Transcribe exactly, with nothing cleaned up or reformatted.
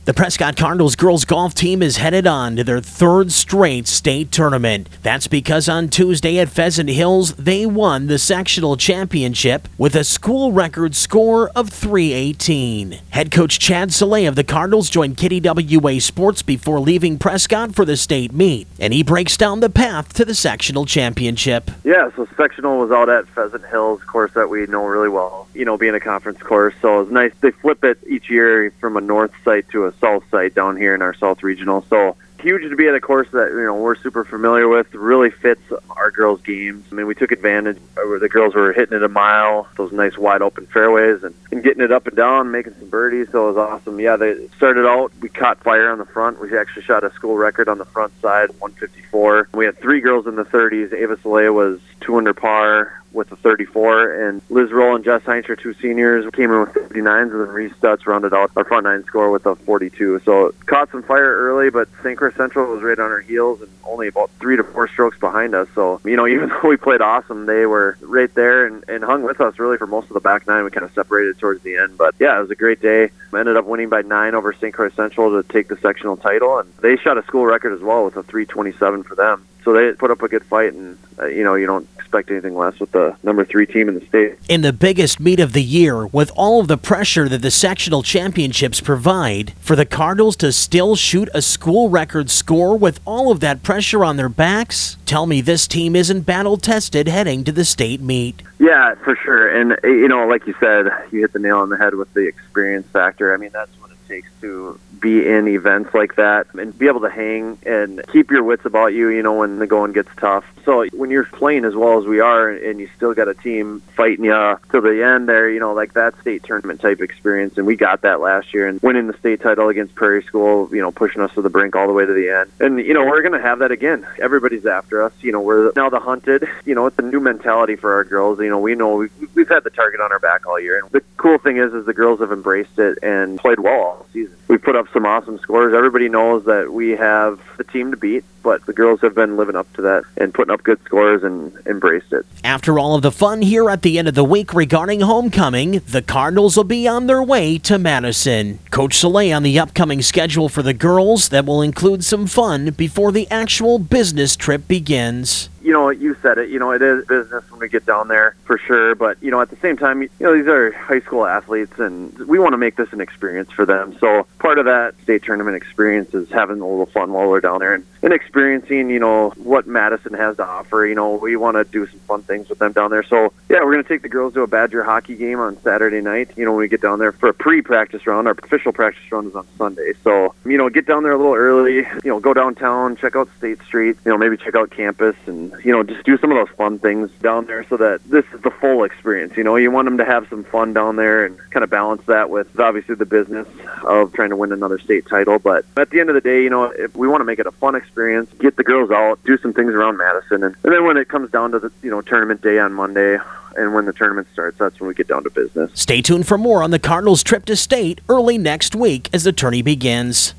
The Prescott Cardinals girls golf team is headed on to their third straight state tournament. That's because on Tuesday at Pheasant Hills, they won the sectional championship with a school record score of three eighteen. Head coach Chad Soleil of the Cardinals joined K D W A Sports before leaving Prescott for the state meet, and he breaks down the path to the sectional championship. Yeah, so sectional was out at Pheasant Hills, course that we know really well, you know, being a conference course. So it's nice. They flip it each year from a north site to a south site down here in our South Regional. So huge to be at a course that, you know, we're super familiar with, really fits our girls' games. I mean, we took advantage where the girls were hitting it a mile, those nice wide open fairways, and, and getting it up and down, making some birdies, so it was awesome. Yeah, they started out, we caught fire on the front. We actually shot a school record on the front side, one fifty-four. We had three girls in the thirties. Ava Soleil was two under par with a thirty-four, and Liz Roll and Jess Heinz, two seniors, came in with fifty-nines, and then Reese Stutz rounded out our front nine score with a forty-two. So caught some fire early, but Saint Croix Central was right on our heels and only about three to four strokes behind us. So, you know, even though we played awesome, they were right there and, and hung with us really for most of the back nine. We kind of separated towards the end, but yeah, it was a great day. We ended up winning by nine over Saint Croix Central to take the sectional title, and they shot a school record as well with a three twenty-seven for them. So they put up a good fight, and, uh, you know, you don't expect anything less with the number three team in the state. In the biggest meet of the year, with all of the pressure that the sectional championships provide, for the Cardinals to still shoot a school record score with all of that pressure on their backs, tell me this team isn't battle-tested heading to the state meet. Yeah, for sure. And, you know, like you said, you hit the nail on the head with the experience factor. I mean, that's what it takes to be in events like that and be able to hang and keep your wits about you, you know, when the going gets tough. So when you're playing as well as we are and you still got a team fighting you till the end there, you know, like that state tournament type experience, and we got that last year and winning the state title against Prairie School, you know, pushing us to the brink all the way to the end. And, you know, we're going to have that again. Everybody's after us. You know, we're now the hunted. You know, it's a new mentality for our girls. You know, we know we've, we've had the target on our back all year. And the cool thing is, is the girls have embraced it and played well all season. We've put up some awesome scores. Everybody knows that we have the team to beat, but the girls have been living up to that and putting up good scores and embraced it. After all of the fun here at the end of the week regarding homecoming, the Cardinals will be on their way to Madison. Coach Soleil on the upcoming schedule for the girls that will include some fun before the actual business trip begins. You know, you said it, you know, it is business when we get down there for sure. But, you know, at the same time, you know, these are high school athletes and we want to make this an experience for them. So part of that state tournament experience is having a little fun while we're down there and, and experiencing, you know, what Madison has to offer. You know, we want to do some fun things with them down there. So, yeah, we're going to take the girls to a Badger hockey game on Saturday night, you know, when we get down there for a pre-practice round. Our official practice round is on Sunday. So, you know, get down there a little early, you know, go downtown, check out State Street, you know, maybe check out campus and, you know, just do some of those fun things down there so that this is the full experience. You know, you want them to have some fun down there and kind of balance that with obviously the business of trying to win another state title. But at the end of the day, you know, if we want to make it a fun experience, get the girls out, do some things around Madison. And, and then when it comes down to the, you know, tournament day on Monday, and when the tournament starts, that's when we get down to business. Stay tuned for more on the Cardinals' trip to state early next week as the tourney begins.